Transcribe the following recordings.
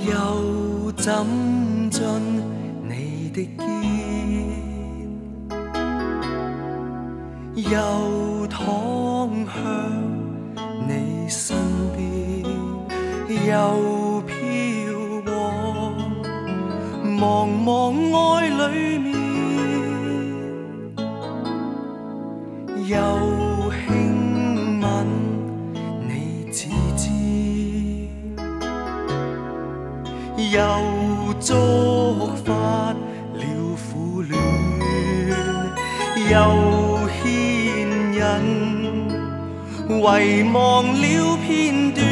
又怎進你的肩，又躺向你身邊，又飄往茫茫愛裡面，又輕吻你指尖，又觸發了苦戀，又牽引遺忘了片段，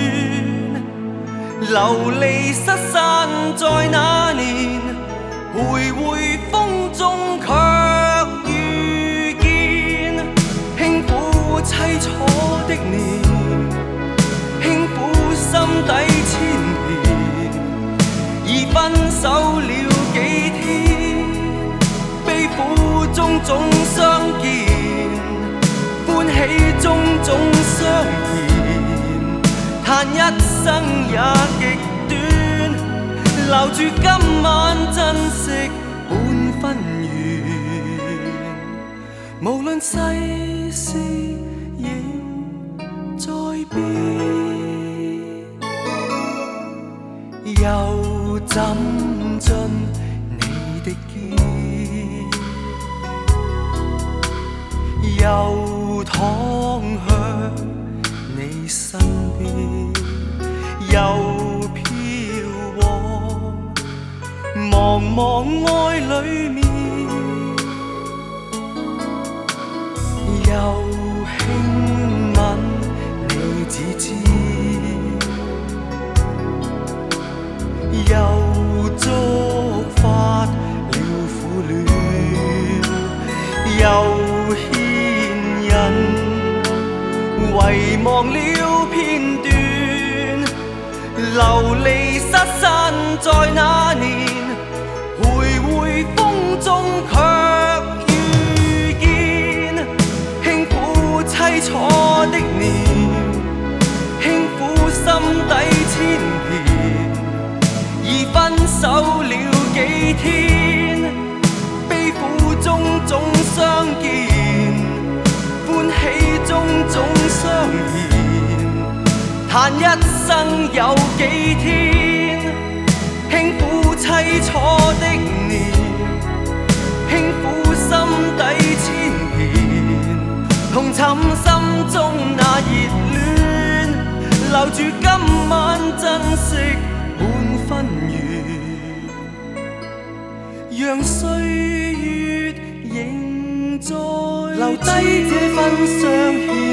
流離失散在那年，徘徊風中卻遇見，輕撫凄楚的年，輕撫心底千年，已分手了幾天，悲苦中總相見，歡喜中總相見，嘆一生也極短，留住今晚珍惜本分緣，無論世事仍在變，又怎進你的肩，又躺向你身邊，又飄往茫茫愛裡面，又輕吻你指尖，又觸發了苦戀，又牽引遺忘了片段，流離失散在那年，徘徊風中卻遇見，輕撫凄楚的年，輕撫心底千遍，已分手了幾天，悲苦中總相見，歡喜中總相見，嘆一生有幾天，輕撫凄楚的年，輕撫心底千遍，同尋心中那熱戀，留住今晚珍惜本分緣，讓歲月仍在留低這份相欠。